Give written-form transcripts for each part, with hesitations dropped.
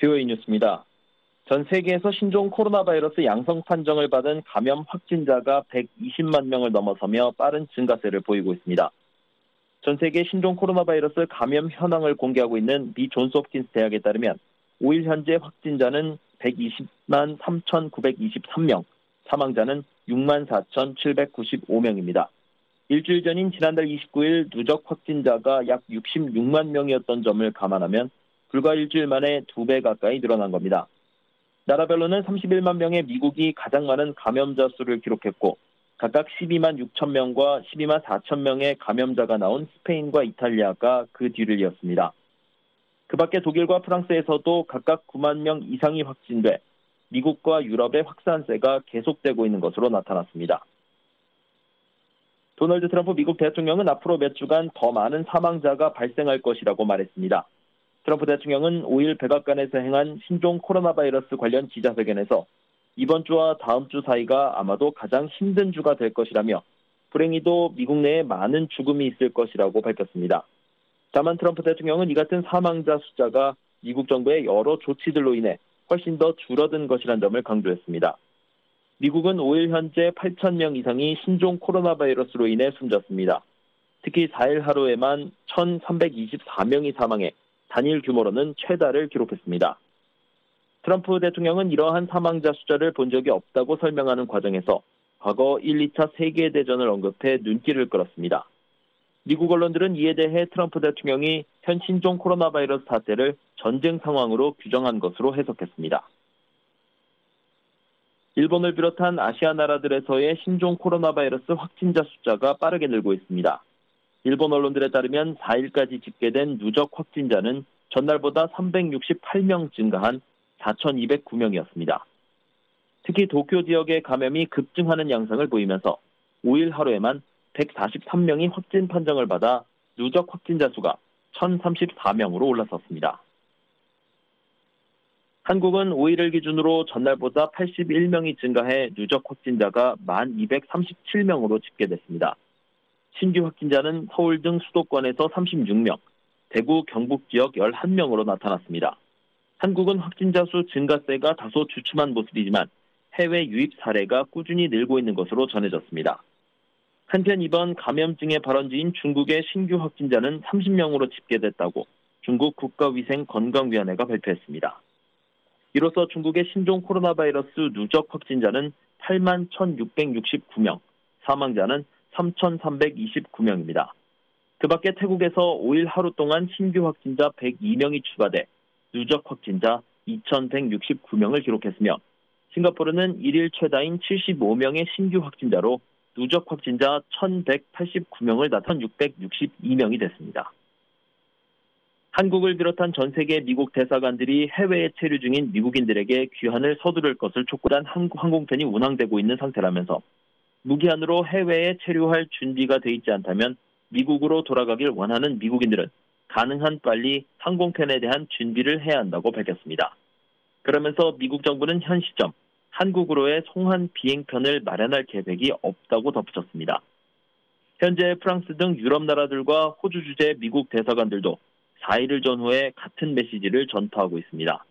VOA 뉴스입니다. 전 세계에서 신종 코로나 바이러스 양성 판정을 받은 감염 확진자가 120만 명을 넘어서며 빠른 증가세를 보이고 있습니다. 전 세계 신종 코로나 바이러스 감염 현황을 공개하고 있는 미 존스 홉킨스 대학에 따르면 5일 현재 확진자는 120만 3,923명, 사망자는 6만 4,795명입니다. 일주일 전인 지난달 29일 누적 확진자가 약 66만 명이었던 점을 감안하면 불과 일주일 만에 2배 가까이 늘어난 겁니다. 나라별로는 31만 명의 미국이 가장 많은 감염자 수를 기록했고 각각 12만 6천 명과 12만 4천 명의 감염자가 나온 스페인과 이탈리아가 그 뒤를 이었습니다. 그 밖에 독일과 프랑스에서도 각각 9만 명 이상이 확진돼 미국과 유럽의 확산세가 계속되고 있는 것으로 나타났습니다. 도널드 트럼프 미국 대통령은 앞으로 몇 주간 더 많은 사망자가 발생할 것이라고 말했습니다. 트럼프 대통령은 5일 백악관에서 행한 신종 코로나 바이러스 관련 기자회견에서 이번 주와 다음 주 사이가 아마도 가장 힘든 주가 될 것이라며 불행히도 미국 내에 많은 죽음이 있을 것이라고 밝혔습니다. 다만 트럼프 대통령은 이 같은 사망자 숫자가 미국 정부의 여러 조치들로 인해 훨씬 더 줄어든 것이라는 점을 강조했습니다. 미국은 5일 현재 8천 명 이상이 신종 코로나 바이러스로 인해 숨졌습니다. 특히 4일 하루에만 1,324명이 사망해 단일 규모로는 최다를 기록했습니다. 트럼프 대통령은 이러한 사망자 숫자를 본 적이 없다고 설명하는 과정에서 과거 1, 2차 세계대전을 언급해 눈길을 끌었습니다. 미국 언론들은 이에 대해 트럼프 대통령이 현 신종 코로나 바이러스 사태를 전쟁 상황으로 규정한 것으로 해석했습니다. 일본을 비롯한 아시아 나라들에서의 신종 코로나 바이러스 확진자 숫자가 빠르게 늘고 있습니다. 일본 언론들에 따르면 4일까지 집계된 누적 확진자는 전날보다 368명 증가한 4,209명이었습니다. 특히 도쿄 지역의 감염이 급증하는 양상을 보이면서 5일 하루에만 143명이 확진 판정을 받아 누적 확진자 수가 1,034명으로 올라섰습니다. 한국은 5일을 기준으로 전날보다 81명이 증가해 누적 확진자가 1,237명으로 집계됐습니다. 신규 확진자는 서울 등 수도권에서 36명, 대구, 경북 지역 11명으로 나타났습니다. 한국은 확진자 수 증가세가 다소 주춤한 모습이지만 해외 유입 사례가 꾸준히 늘고 있는 것으로 전해졌습니다. 한편 이번 감염증의 발원지인 중국의 신규 확진자는 30명으로 집계됐다고 중국 국가위생건강위원회가 발표했습니다. 이로써 중국의 신종 코로나 바이러스 누적 확진자는 8만 1,669명, 사망자는 3,329명입니다. 그 밖에 태국에서 5일 하루 동안 신규 확진자 102명이 추가돼 누적 확진자 2,169명을 기록했으며 싱가포르는 1일 최다인 75명의 신규 확진자로 누적 확진자 1,189명을 나타 1,662명이 됐습니다. 한국을 비롯한 전 세계 미국 대사관들이 해외에 체류 중인 미국인들에게 귀환을 서두를 것을 촉구한 항공편이 운항되고 있는 상태라면서 무기한으로 해외에 체류할 준비가 돼 있지 않다면 미국으로 돌아가길 원하는 미국인들은 가능한 빨리 항공편에 대한 준비를 해야 한다고 밝혔습니다. 그러면서 미국 정부는 현 시점 한국으로의 송환 비행편을 마련할 계획이 없다고 덧붙였습니다. 현재 프랑스 등 유럽 나라들과 호주 주재 미국 대사관들도 4일을 전후에 같은 메시지를 전파하고 있습니다.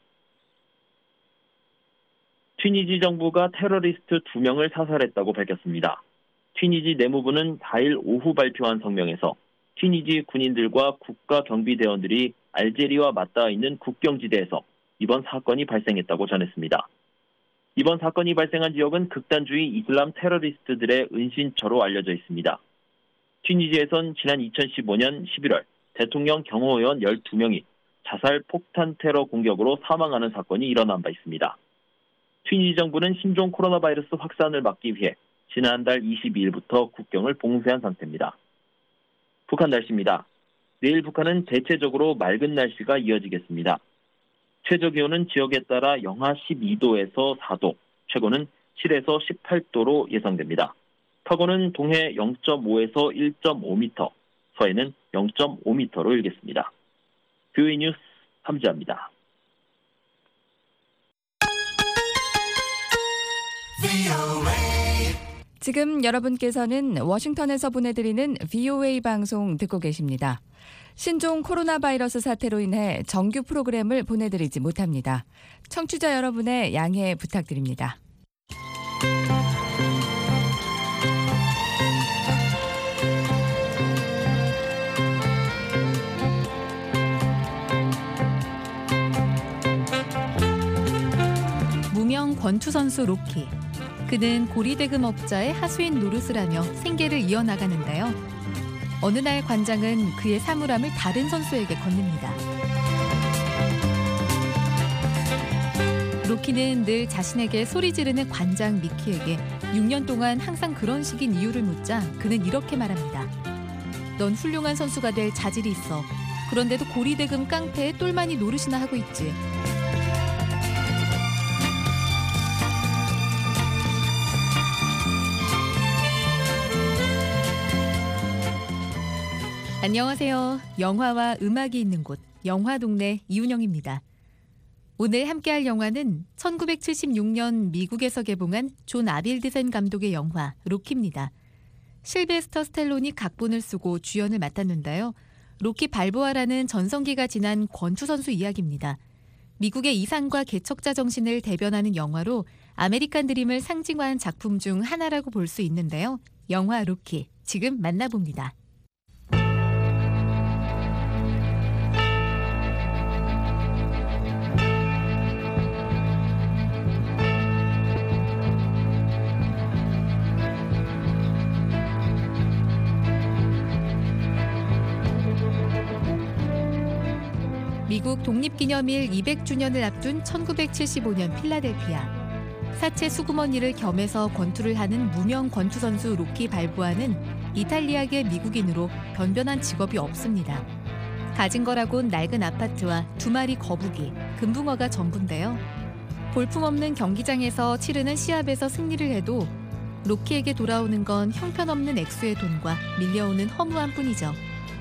튀니지 정부가 테러리스트 2명을 사살했다고 밝혔습니다. 튀니지 내무부는 4일 오후 발표한 성명에서 튀니지 군인들과 국가경비대원들이 알제리와 맞닿아 있는 국경지대에서 이번 사건이 발생했다고 전했습니다. 이번 사건이 발생한 지역은 극단주의 이슬람 테러리스트들의 은신처로 알려져 있습니다. 튀니지에선 지난 2015년 11월 대통령 경호원 12명이 자살 폭탄 테러 공격으로 사망하는 사건이 일어난 바 있습니다. 튀니지 정부는 신종 코로나 바이러스 확산을 막기 위해 지난달 22일부터 국경을 봉쇄한 상태입니다. 북한 날씨입니다. 내일 북한은 대체적으로 맑은 날씨가 이어지겠습니다. 최저기온은 지역에 따라 영하 12도에서 4도, 최고는 7에서 18도로 예상됩니다. 파고는 동해 0.5에서 1.5m, 서해는 0.5m로 일겠습니다. VOA 뉴스 함지아입니다. 지금 여러분께서는 워싱턴에서 보내드리는 VOA 방송 듣고 계십니다. 신종 코로나 바이러스 사태로 인해 정규 프로그램을 보내드리지 못합니다. 청취자 여러분의 양해 부탁드립니다. 무명 권투 선수 로키. 그는 고리대금업자의 하수인 노릇을 하며 생계를 이어나가는데요. 어느 날 관장은 그의 사물함을 다른 선수에게 건넵니다. 로키는 늘 자신에게 소리 지르는 관장 미키에게 6년 동안 항상 그런 식인 이유를 묻자 그는 이렇게 말합니다. 넌 훌륭한 선수가 될 자질이 있어. 그런데도 고리대금 깡패에 똘마니 노릇이나 하고 있지. 안녕하세요. 영화와 음악이 있는 곳 영화동네 이윤영입니다. 오늘 함께할 영화는 1976년 미국에서 개봉한 존 아빌드센 감독의 영화 로키입니다. 실베스터 스텔론이 각본을 쓰고 주연을 맡았는데요. 로키 발보아라는 전성기가 지난 권투 선수 이야기입니다. 미국의 이상과 개척자 정신을 대변하는 영화로 아메리칸 드림을 상징화한 작품 중 하나라고 볼 수 있는데요. 영화 로키, 지금 만나봅니다. 미국 독립기념일 200주년을 앞둔 1975년 필라델피아. 사체 수구머니를 겸해서 권투를 하는 무명 권투 선수 로키 발보아는 이탈리아계 미국인으로 변변한 직업이 없습니다. 가진 거라곤 낡은 아파트와 2마리 거북이, 금붕어가 전부인데요. 볼품없는 경기장에서 치르는 시합에서 승리를 해도 로키에게 돌아오는 건 형편없는 액수의 돈과 밀려오는 허무함 뿐이죠.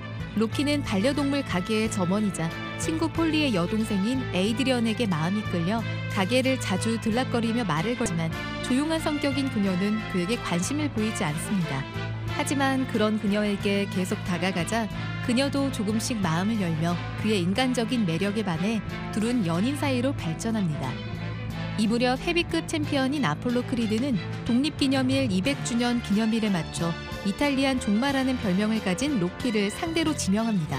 로키는 반려동물 가게의 점원이자 친구 폴리의 여동생인 에이드리언에게 마음이 끌려 가게를 자주 들락거리며 말을 걸지만 조용한 성격인 그녀는 그에게 관심을 보이지 않습니다. 하지만 그런 그녀에게 계속 다가가자 그녀도 조금씩 마음을 열며 그의 인간적인 매력에 반해 둘은 연인 사이로 발전합니다. 이 무렵 헤비급 챔피언인 아폴로 크리드는 독립기념일 200주년 기념일에 맞춰 이탈리안 종마라는 별명을 가진 로키를 상대로 지명합니다.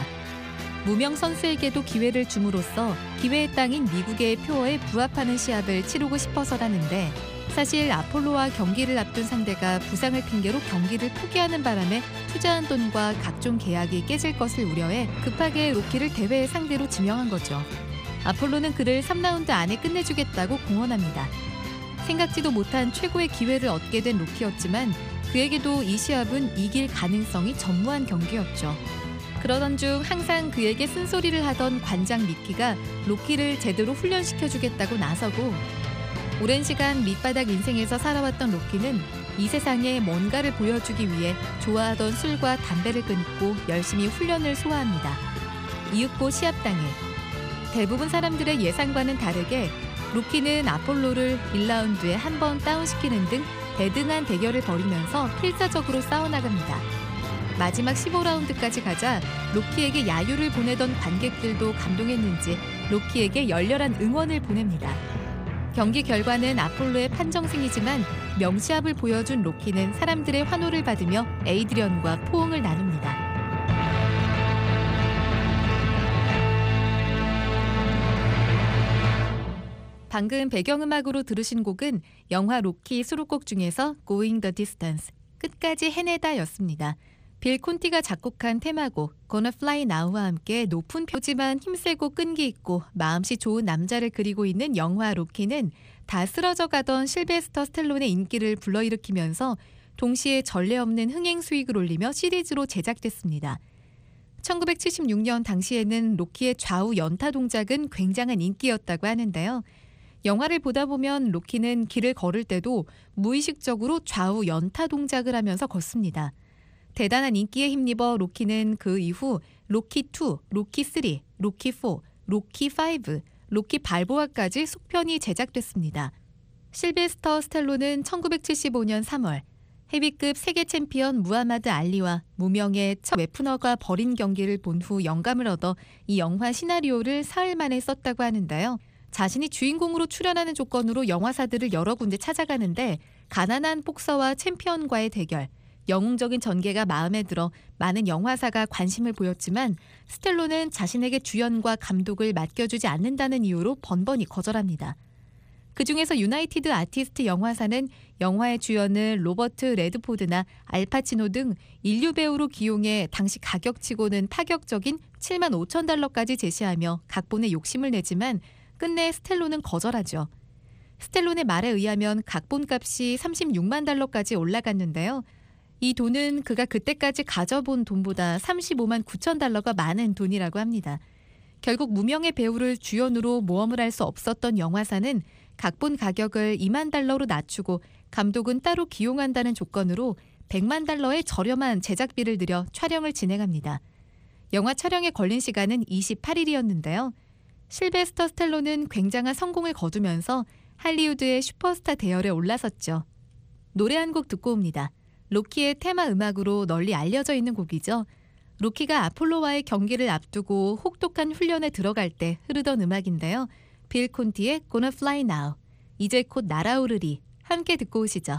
무명 선수에게도 기회를 줌으로써 기회의 땅인 미국의 표어에 부합하는 시합을 치르고 싶어서라는데 사실 아폴로와 경기를 앞둔 상대가 부상을 핑계로 경기를 포기하는 바람에 투자한 돈과 각종 계약이 깨질 것을 우려해 급하게 로키를 대회의 상대로 지명한 거죠. 아폴로는 그를 3라운드 안에 끝내주겠다고 공언합니다. 생각지도 못한 최고의 기회를 얻게 된 로키였지만 그에게도 이 시합은 이길 가능성이 전무한 경기였죠. 그러던 중 항상 그에게 쓴소리를 하던 관장 미키가 로키를 제대로 훈련시켜주겠다고 나서고 오랜 시간 밑바닥 인생에서 살아왔던 로키는 이 세상에 뭔가를 보여주기 위해 좋아하던 술과 담배를 끊고 열심히 훈련을 소화합니다. 이윽고 시합당일 대부분 사람들의 예상과는 다르게 로키는 아폴로를 1라운드에 한 번 다운시키는 등 대등한 대결을 벌이면서 필사적으로 싸워나갑니다. 마지막 15라운드까지 가자 로키에게 야유를 보내던 관객들도 감동했는지 로키에게 열렬한 응원을 보냅니다. 경기 결과는 아폴로의 판정승이지만 명시합을 보여준 로키는 사람들의 환호를 받으며 에이드리언과 포옹을 나눕니다. 방금 배경음악으로 들으신 곡은 영화 로키 수록곡 중에서 Going the Distance, 끝까지 해내다 였습니다. 빌 콘티가 작곡한 테마곡 Gonna Fly Now와 함께 높은 표지만 힘세고 끈기 있고 마음씨 좋은 남자를 그리고 있는 영화 로키는 다 쓰러져 가던 실베스터 스텔론의 인기를 불러일으키면서 동시에 전례 없는 흥행 수익을 올리며 시리즈로 제작됐습니다. 1976년 당시에는 로키의 좌우 연타 동작은 굉장한 인기였다고 하는데요. 영화를 보다 보면 로키는 길을 걸을 때도 무의식적으로 좌우 연타 동작을 하면서 걷습니다. 대단한 인기에 힘입어 로키는 그 이후 로키2, 로키3, 로키4, 로키5, 로키 발보아까지 속편이 제작됐습니다. 실베스터 스텔론은 1975년 3월 헤비급 세계 챔피언 무하마드 알리와 무명의 첫 웨프너가 벌인 경기를 본 후 영감을 얻어 이 영화 시나리오를 사흘 만에 썼다고 하는데요. 자신이 주인공으로 출연하는 조건으로 영화사들을 여러 군데 찾아가는데 가난한 복서와 챔피언과의 대결, 영웅적인 전개가 마음에 들어 많은 영화사가 관심을 보였지만 스텔로는 자신에게 주연과 감독을 맡겨주지 않는다는 이유로 번번이 거절합니다. 그중에서 유나이티드 아티스트 영화사는 영화의 주연을 로버트 레드포드나 알파치노 등 인류 배우로 기용해 당시 가격치고는 파격적인 7만 5천 달러까지 제시하며 각본에 욕심을 내지만 끝내 스텔로는 거절하죠. 스텔론의 말에 의하면 각본값이 36만 달러까지 올라갔는데요. 이 돈은 그가 그때까지 가져본 돈보다 35만 9천 달러가 많은 돈이라고 합니다. 결국 무명의 배우를 주연으로 모험을 할 수 없었던 영화사는 각본 가격을 2만 달러로 낮추고 감독은 따로 기용한다는 조건으로 100만 달러의 저렴한 제작비를 들여 촬영을 진행합니다. 영화 촬영에 걸린 시간은 28일이었는데요. 실베스터 스텔론은 굉장한 성공을 거두면서 할리우드의 슈퍼스타 대열에 올라섰죠. 노래 한 곡 듣고 옵니다. 로키의 테마 음악으로 널리 알려져 있는 곡이죠. 로키가 아폴로와의 경기를 앞두고 혹독한 훈련에 들어갈 때 흐르던 음악인데요. 빌 콘티의 Gonna Fly Now, 이제 곧 날아오르리, 함께 듣고 오시죠.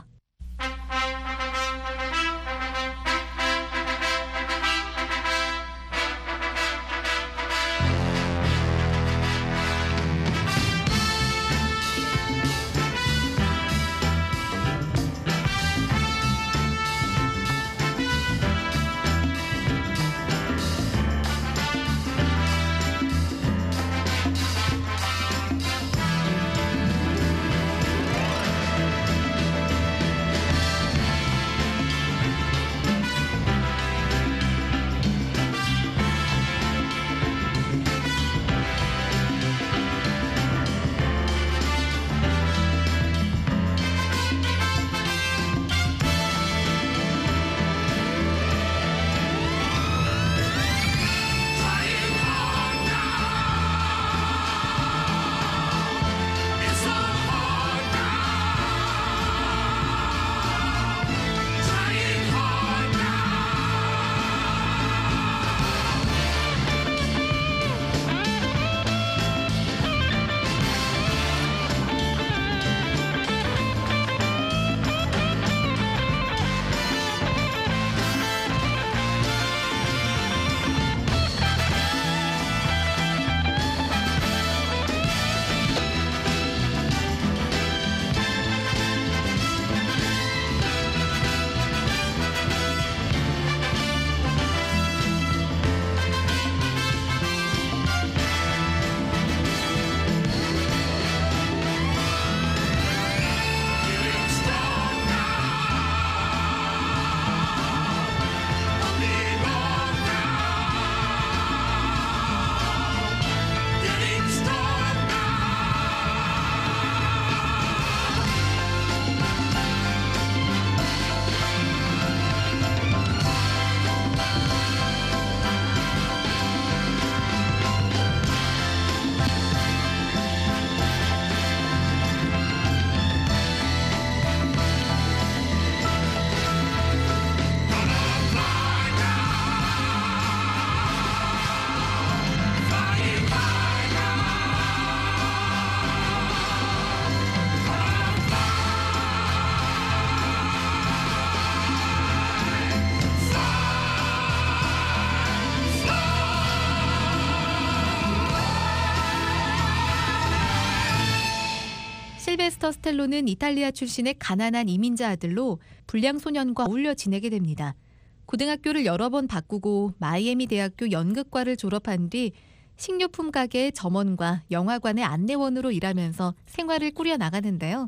실베스터 스텔론은 이탈리아 출신의 가난한 이민자 아들로 불량 소년과 어울려 지내게 됩니다. 고등학교를 여러 번 바꾸고 마이애미 대학교 연극과를 졸업한 뒤 식료품 가게의 점원과 영화관의 안내원으로 일하면서 생활을 꾸려나가는데요.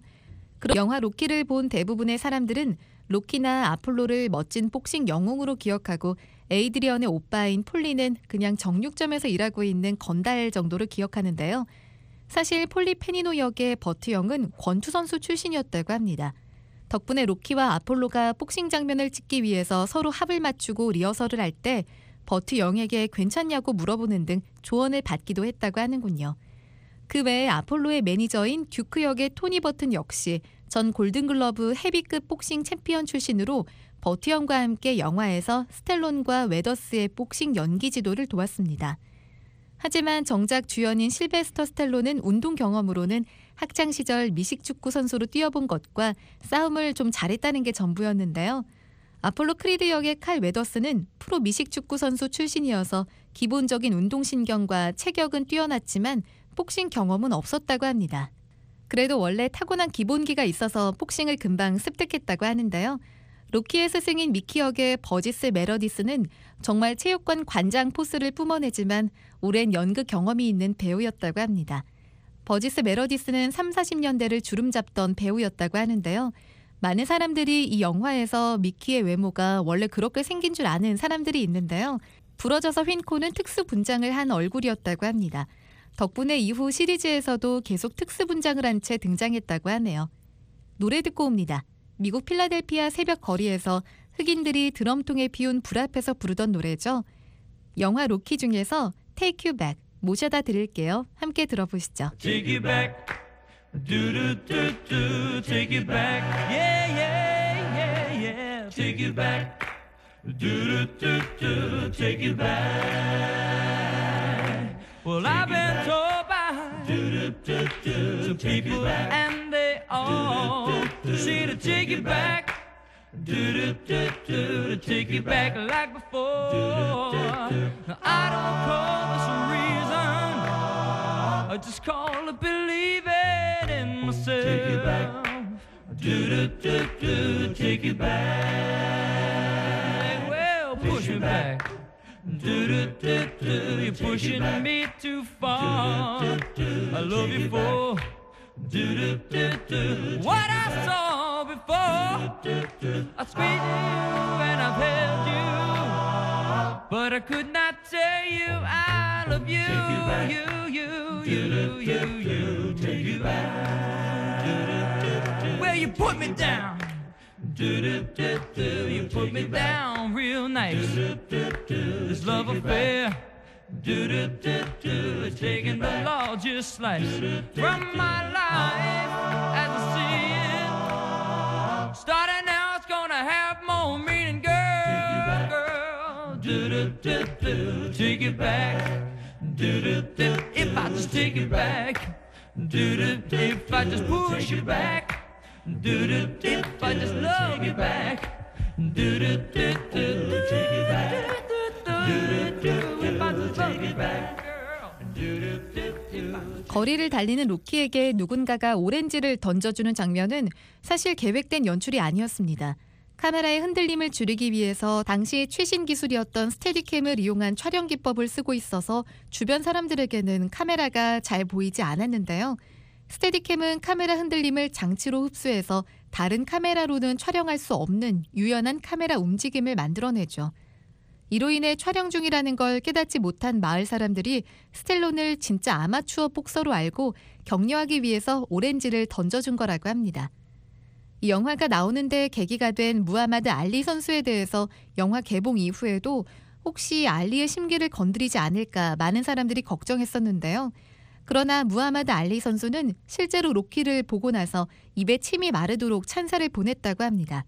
영화 로키를 본 대부분의 사람들은 로키나 아폴로를 멋진 복싱 영웅으로 기억하고 에이드리언의 오빠인 폴리는 그냥 정육점에서 일하고 있는 건달 정도로 기억하는데요. 사실 폴리 페니노 역의 버트 영은 권투 선수 출신이었다고 합니다. 덕분에 로키와 아폴로가 복싱 장면을 찍기 위해서 서로 합을 맞추고 리허설을 할 때 버트 영에게 괜찮냐고 물어보는 등 조언을 받기도 했다고 하는군요. 그 외에 아폴로의 매니저인 듀크 역의 토니 버튼 역시 전 골든글러브 헤비급 복싱 챔피언 출신으로 버티엄과 함께 영화에서 스텔론과 웨더스의 복싱 연기 지도를 도왔습니다. 하지만 정작 주연인 실베스터 스텔론은 운동 경험으로는 학창시절 미식축구 선수로 뛰어본 것과 싸움을 좀 잘했다는 게 전부였는데요. 아폴로 크리드 역의 칼 웨더스는 프로 미식축구 선수 출신이어서 기본적인 운동신경과 체격은 뛰어났지만 복싱 경험은 없었다고 합니다. 그래도 원래 타고난 기본기가 있어서 복싱을 금방 습득했다고 하는데요. 로키의 스승인 미키 역의 버지스 메러디스는 정말 체육관 관장 포스를 뿜어내지만 오랜 연극 경험이 있는 배우였다고 합니다. 버지스 메러디스는 30-40년대를 주름잡던 배우였다고 하는데요. 많은 사람들이 이 영화에서 미키의 외모가 원래 그렇게 생긴 줄 아는 사람들이 있는데요. 부러져서 휜 코는 특수 분장을 한 얼굴이었다고 합니다. 덕분에 이후 시리즈에서도 계속 특수 분장을 한 채 등장했다고 하네요. 노래 듣고 옵니다. 미국 필라델피아 새벽 거리에서 흑인들이 드럼통에 피운 불 앞에서 부르던 노래죠. 영화 로키 중에서 Take You Back 모셔다 드릴게요. 함께 들어보시죠. Take you back, do do do do. Take you back, yeah yeah yeah yeah. Take you back, do do do do. Take you back. Well, I've been told by some people, and they all say to take you back, to take you back like before. Now, I don't call this a reason, I just call it believing in myself. Take you back, take you back. Well, push me back. You're pushing me too far. I love you for what I saw before. I squeezed you and I've held you, but I could not tell you I love you. You take you back. Well, you put me down. You put me down real nice. This love affair, it's taking the largest slice from my life as I see it. Starting now, it's gonna have more meaning, girl. Take it back. If I just take it back, if I just push you back. If I just love you back, take it back. If I just love you back, girl. 거리를 달리는 로키에게 누군가가 오렌지를 던져주는 장면은 사실 계획된 연출이 아니었습니다. 카메라의 흔들림을 줄이기 위해서 당시 최신 기술이었던 스테디캠을 이용한 촬영 기법을 쓰고 있어서 주변 사람들에게는 카메라가 잘 보이지 않았는데요. 스테디캠은 카메라 흔들림을 장치로 흡수해서 다른 카메라로는 촬영할 수 없는 유연한 카메라 움직임을 만들어내죠. 이로 인해 촬영 중이라는 걸 깨닫지 못한 마을 사람들이 스텔론을 진짜 아마추어 복서로 알고 격려하기 위해서 오렌지를 던져준 거라고 합니다. 이 영화가 나오는데 계기가 된 무하마드 알리 선수에 대해서 영화 개봉 이후에도 혹시 알리의 심기를 건드리지 않을까 많은 사람들이 걱정했었는데요. 그러나 무하마드 알리 선수는 실제로 로키를 보고 나서 입에 침이 마르도록 찬사를 보냈다고 합니다.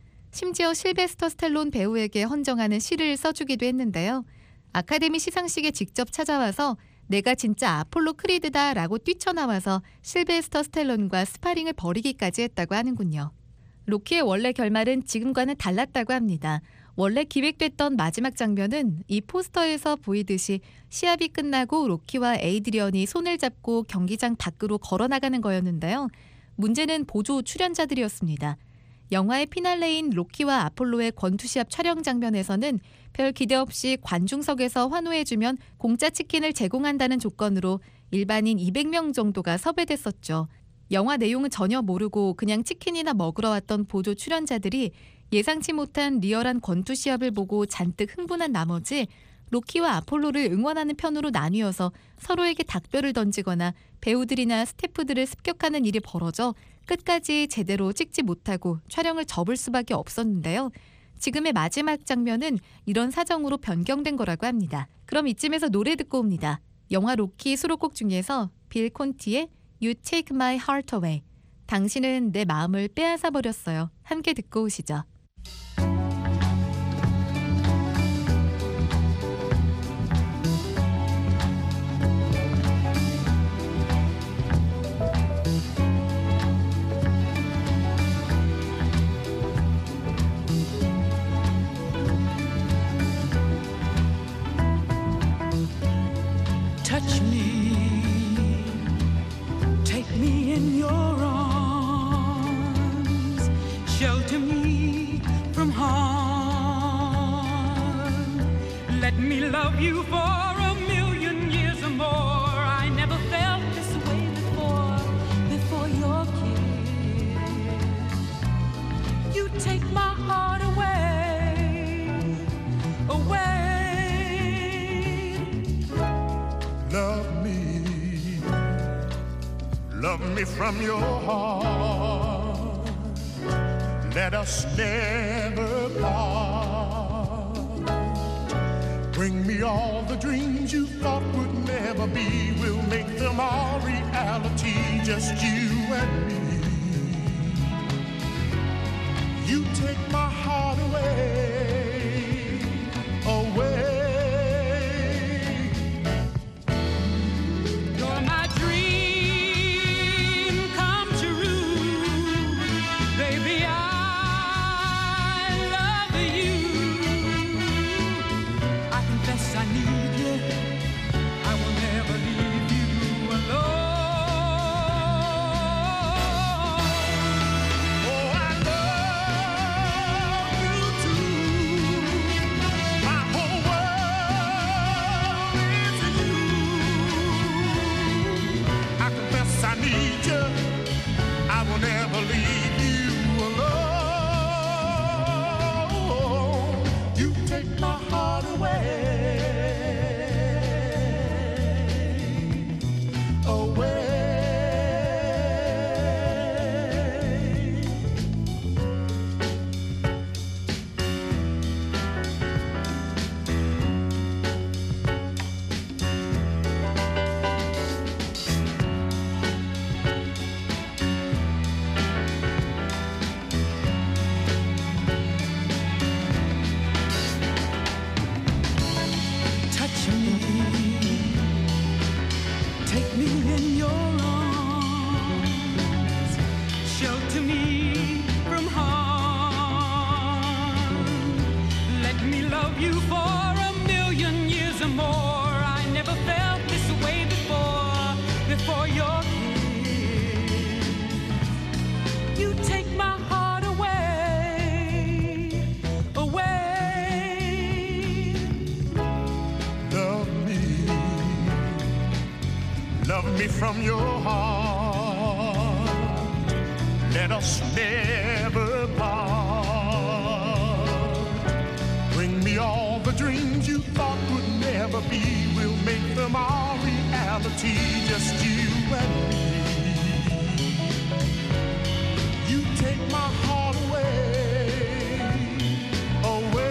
심지어 실베스터 스텔론 배우에게 헌정하는 시를 써주기도 했는데요. 아카데미 시상식에 직접 찾아와서 내가 진짜 아폴로 크리드다 라고 뛰쳐나와서 실베스터 스텔론과 스파링을 벌이기까지 했다고 하는군요. 로키의 원래 결말은 지금과는 달랐다고 합니다. 원래 기획됐던 마지막 장면은 이 포스터에서 보이듯이 시합이 끝나고 로키와 에이드리언이 손을 잡고 경기장 밖으로 걸어나가는 거였는데요. 문제는 보조 출연자들이었습니다. 영화의 피날레인 로키와 아폴로의 권투시합 촬영 장면에서는 별 기대 없이 관중석에서 환호해주면 공짜 치킨을 제공한다는 조건으로 일반인 200명 정도가 섭외됐었죠. 영화 내용은 전혀 모르고 그냥 치킨이나 먹으러 왔던 보조 출연자들이 예상치 못한 리얼한 권투 시합을 보고 잔뜩 흥분한 나머지 로키와 아폴로를 응원하는 편으로 나뉘어서 서로에게 닭뼈를 던지거나 배우들이나 스태프들을 습격하는 일이 벌어져 끝까지 제대로 찍지 못하고 촬영을 접을 수밖에 없었는데요. 지금의 마지막 장면은 이런 사정으로 변경된 거라고 합니다. 그럼 이쯤에서 노래 듣고 옵니다. 영화 로키 수록곡 중에서 빌 콘티의 You Take My Heart Away. 당신은 내 마음을 빼앗아 버렸어요. 함께 듣고 오시죠. Touch me, take me in your arms, shelter me from harm. Let me love you for a million years or more. I never felt this way before your kiss. You take my heart away, away. Love me from your heart. Let us never part. Bring me all the dreams you thought would never be. We'll make them all reality, just you and me. You take my heart away, away. From your heart, let us never part. Bring me all the dreams you thought would never be. We'll make them all reality, just you and me. You take my heart away, away.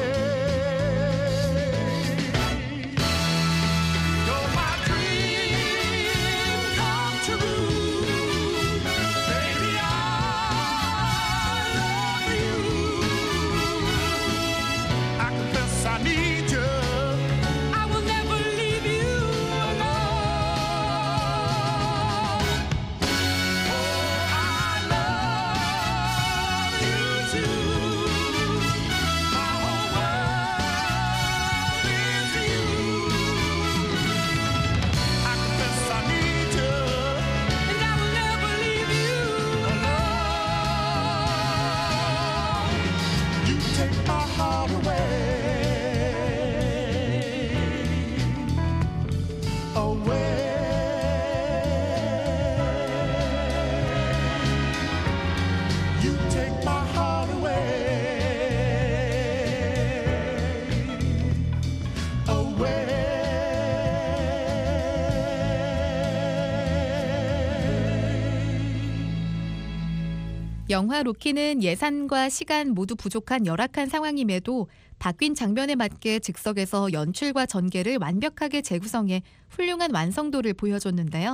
영화 로키는 예산과 시간 모두 부족한 열악한 상황임에도 바뀐 장면에 맞게 즉석에서 연출과 전개를 완벽하게 재구성해 훌륭한 완성도를 보여줬는데요.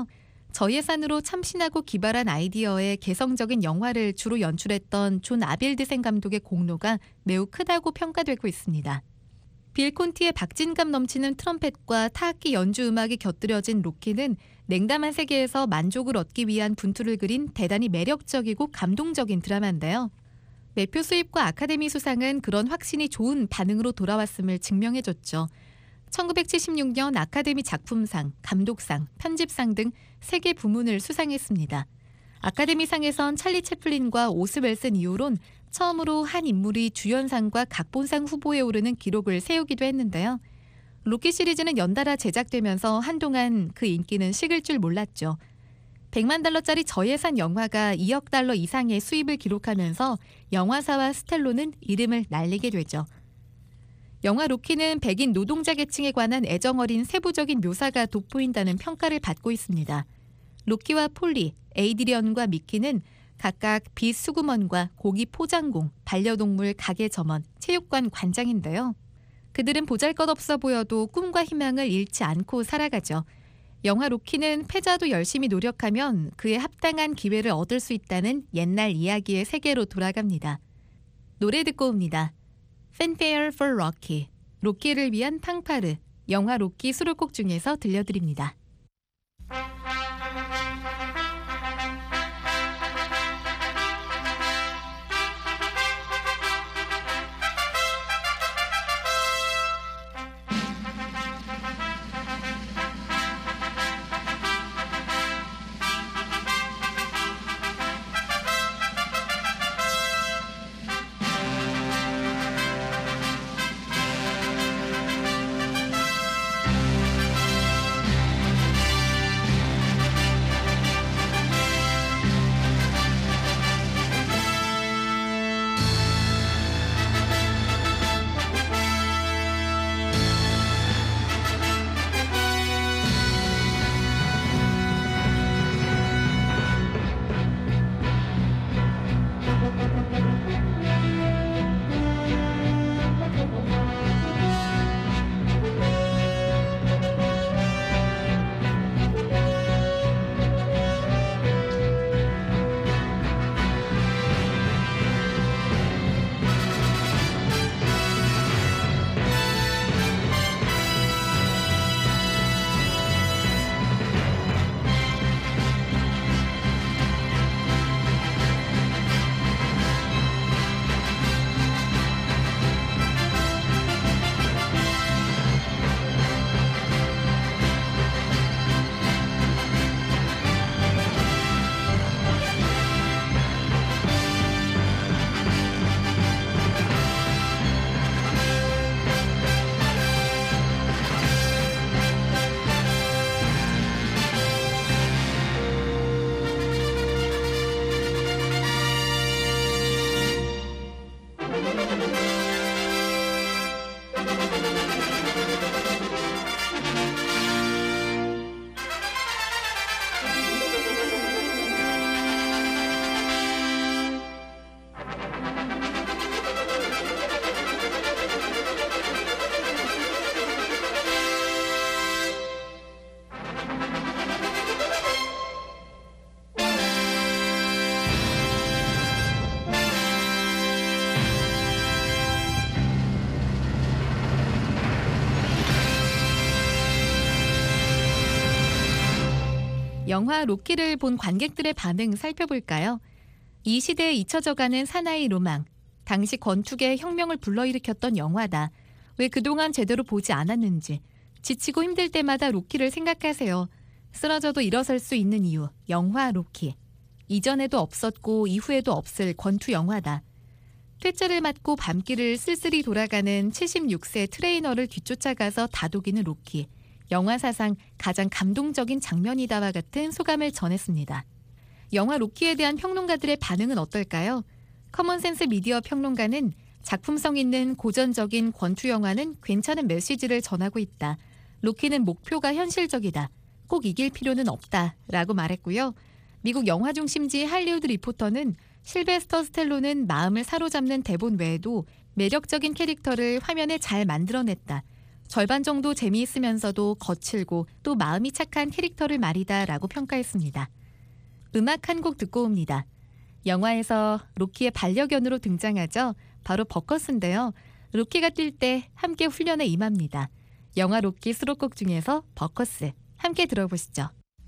저예산으로 참신하고 기발한 아이디어의 개성적인 영화를 주로 연출했던 존 아빌드센 감독의 공로가 매우 크다고 평가되고 있습니다. 빌 콘티의 박진감 넘치는 트럼펫과 타악기 연주 음악이 곁들여진 로키는 냉담한 세계에서 만족을 얻기 위한 분투를 그린 대단히 매력적이고 감동적인 드라마인데요. 매표 수입과 아카데미 수상은 그런 확신이 좋은 반응으로 돌아왔음을 증명해줬죠. 1976년 아카데미 작품상, 감독상, 편집상 등 3개 부문을 수상했습니다. 아카데미상에선 찰리 채플린과 오스웰슨 이후론 처음으로 한 인물이 주연상과 각본상 후보에 오르는 기록을 세우기도 했는데요. 로키 시리즈는 연달아 제작되면서 한동안 그 인기는 식을 줄 몰랐죠. 100만 달러짜리 저예산 영화가 2억 달러 이상의 수입을 기록하면서 영화사와 스텔로는 이름을 날리게 되죠. 영화 로키는 백인 노동자 계층에 관한 애정어린 세부적인 묘사가 돋보인다는 평가를 받고 있습니다. 로키와 폴리, 에이드리언과 미키는 각각 비수구먼과 고기 포장공, 반려동물 가게 점원, 체육관 관장인데요. 그들은 보잘것없어 보여도 꿈과 희망을 잃지 않고 살아가죠. 영화 로키는 패자도 열심히 노력하면 그에 합당한 기회를 얻을 수 있다는 옛날 이야기의 세계로 돌아갑니다. 노래 듣고 옵니다. Fanfare for Rocky, 로키를 위한 팡파르, 영화 로키 수록곡 중에서 들려드립니다. 영화 로키를 본 관객들의 반응 살펴볼까요? 이 시대에 잊혀져가는 사나이 로망. 당시 건축의 혁명을 불러일으켰던 영화다. 왜 그동안 제대로 보지 않았는지. 지치고 힘들 때마다 로키를 생각하세요. 쓰러져도 일어설 수 있는 이유. 영화 로키. 이전에도 없었고 이후에도 없을 권투 영화다. 퇴짜를 맞고 밤길을 쓸쓸히 돌아가는 76세 트레이너를 뒤쫓아가서 다독이는 로키. 영화 사상 가장 감동적인 장면이다와 같은 소감을 전했습니다. 영화 로키에 대한 평론가들의 반응은 어떨까요? 커먼센스 미디어 평론가는 작품성 있는 고전적인 권투 영화는 괜찮은 메시지를 전하고 있다. 로키는 목표가 현실적이다. 꼭 이길 필요는 없다. 라고 말했고요. 미국 영화 중심지 할리우드 리포터는 실베스터 스텔론은 마음을 사로잡는 대본 외에도 매력적인 캐릭터를 화면에 잘 만들어냈다. 절반 정도 재미있으면서도 거칠고 또 마음이 착한 캐릭터를 말이다라고 평가했습니다. 음악 한 곡 듣고 옵니다. 영화에서 로키의 반려견으로 등장하죠. 바로 버커스인데요. 로키가 뛸 때 함께 훈련에 임합니다. 영화 로키 수록곡 중에서 버커스 함께 들어보시죠.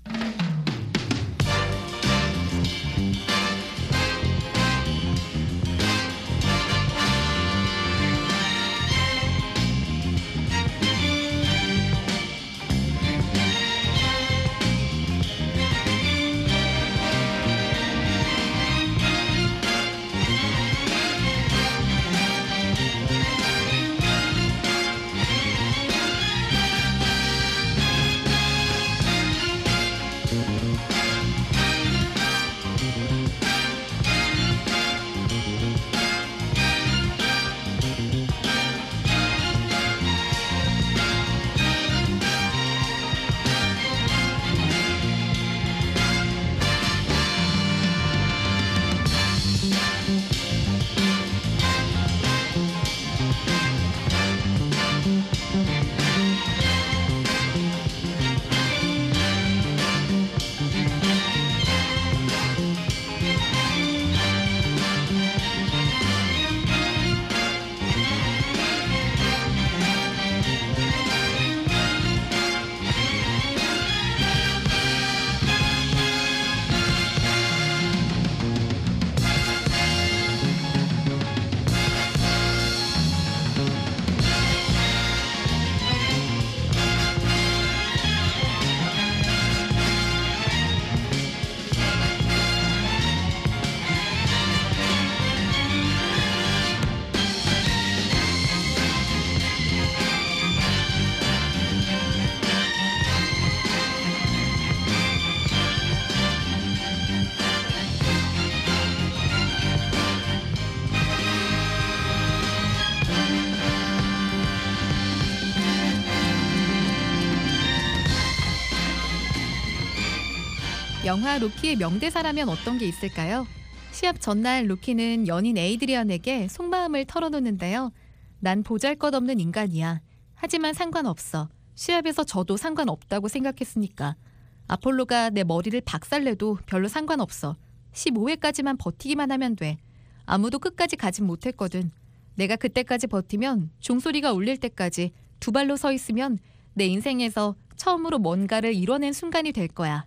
영화 로키의 명대사라면 어떤 게 있을까요? 시합 전날 로키는 연인 에이드리언에게 속마음을 털어놓는데요. 난 보잘것없는 인간이야. 하지만 상관없어. 시합에서 져도 상관없다고 생각했으니까. 아폴로가 내 머리를 박살내도 별로 상관없어. 15회까지만 버티기만 하면 돼. 아무도 끝까지 가진 못했거든. 내가 그때까지 버티면 종소리가 울릴 때까지 두 발로 서 있으면 내 인생에서 처음으로 뭔가를 이뤄낸 순간이 될 거야.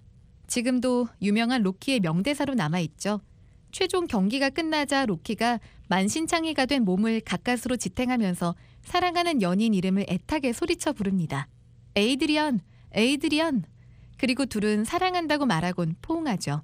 지금도 유명한 로키의 명대사로 남아있죠. 최종 경기가 끝나자 로키가 만신창이가 된 몸을 가까스로 지탱하면서 사랑하는 연인 이름을 애타게 소리쳐 부릅니다. 에이드리언, 에이드리언. 그리고 둘은 사랑한다고 말하곤 포옹하죠.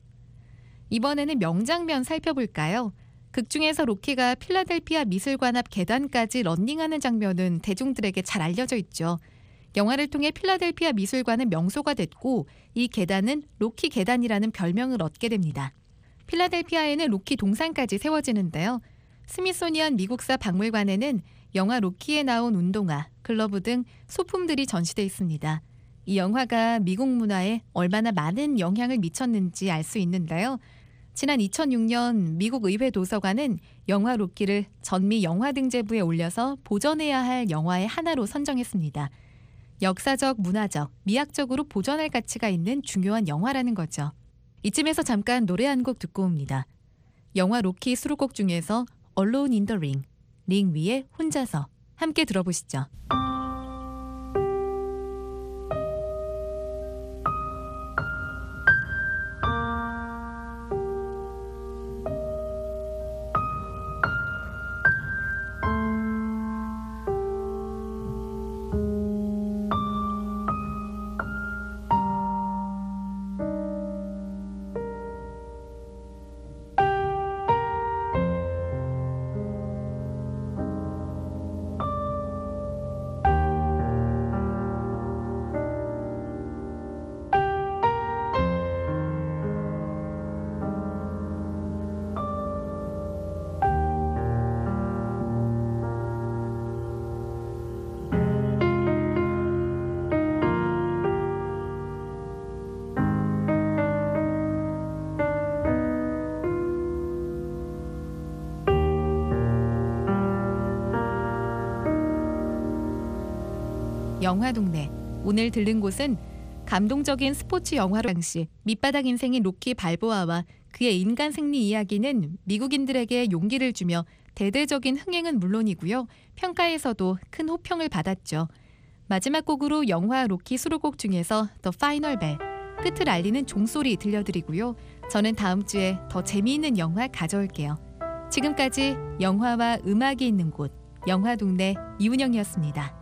이번에는 명장면 살펴볼까요? 극 중에서 로키가 필라델피아 미술관 앞 계단까지 런닝하는 장면은 대중들에게 잘 알려져 있죠. 영화를 통해 필라델피아 미술관은 명소가 됐고 이 계단은 로키 계단이라는 별명을 얻게 됩니다. 필라델피아에는 로키 동상까지 세워지는데요. 스미소니언 미국사 박물관에는 영화 로키에 나온 운동화, 글러브 등 소품들이 전시돼 있습니다. 이 영화가 미국 문화에 얼마나 많은 영향을 미쳤는지 알 수 있는데요. 지난 2006년 미국 의회 도서관은 영화 로키를 전미 영화등재부에 올려서 보존해야 할 영화의 하나로 선정했습니다. 역사적, 문화적, 미학적으로 보존할 가치가 있는 중요한 영화라는 거죠. 이쯤에서 잠깐 노래 한 곡 듣고 옵니다. 영화 로키 수록곡 중에서 Alone in the Ring, 링 위에 혼자서 함께 들어보시죠. 영화동네. 오늘 들른 곳은 감동적인 스포츠 영화로 당시 밑바닥 인생인 로키 발보아와 그의 인간 승리 이야기는 미국인들에게 용기를 주며 대대적인 흥행은 물론이고요. 평가에서도 큰 호평을 받았죠. 마지막 곡으로 영화 로키 수록곡 중에서 The Final Bell, 끝을 알리는 종소리 들려드리고요. 저는 다음 주에 더 재미있는 영화 가져올게요. 지금까지 영화와 음악이 있는 곳, 영화동네 이운영이었습니다.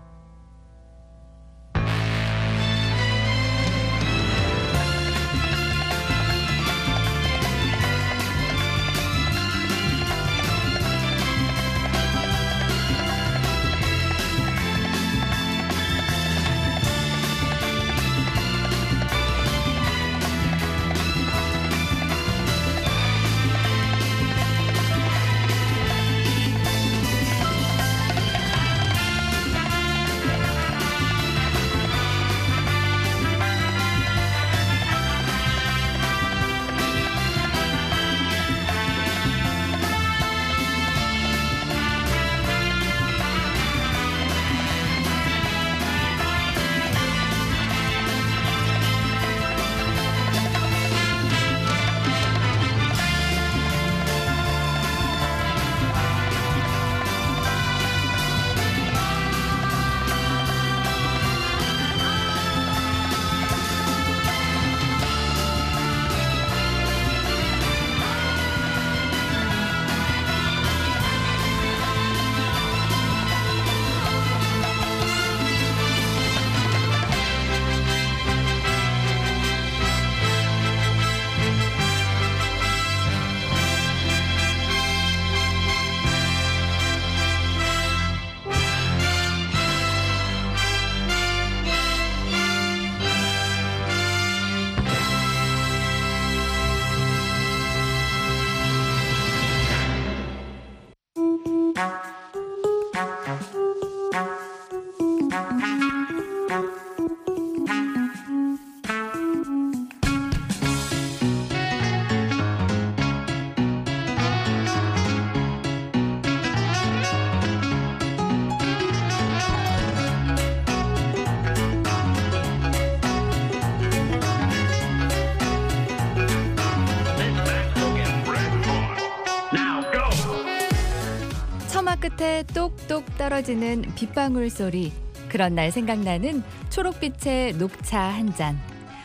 처마 끝에 똑똑 떨어지는 빗방울 소리. 그런 날 생각나는 초록빛의 녹차 한 잔.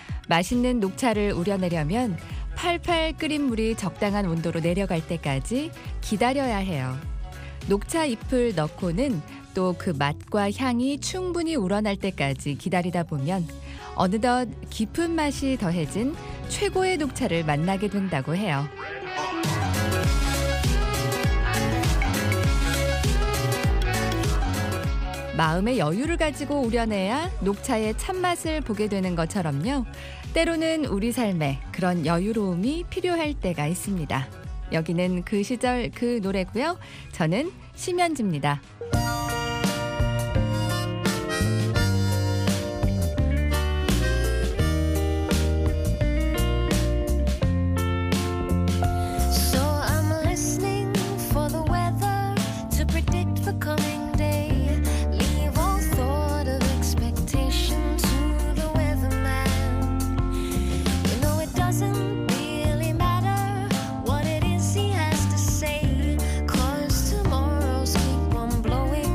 맛있는 녹차를 우려내려면 팔팔 끓인 물이 적당한 온도로 내려갈 때까지 기다려야 해요. 녹차 잎을 넣고는 또 그 맛과 향이 충분히 우러날 때까지 기다리다 보면 어느덧 깊은 맛이 더해진 최고의 녹차를 만나게 된다고 해요. 마음의 여유를 가지고 우려내야 녹차의 참맛을 보게 되는 것처럼요. 때로는 우리 삶에 그런 여유로움이 필요할 때가 있습니다. 여기는 그 시절 그 노래고요. 저는 심연지입니다. What it is he has to say, 'cause tomorrows keep on blowing.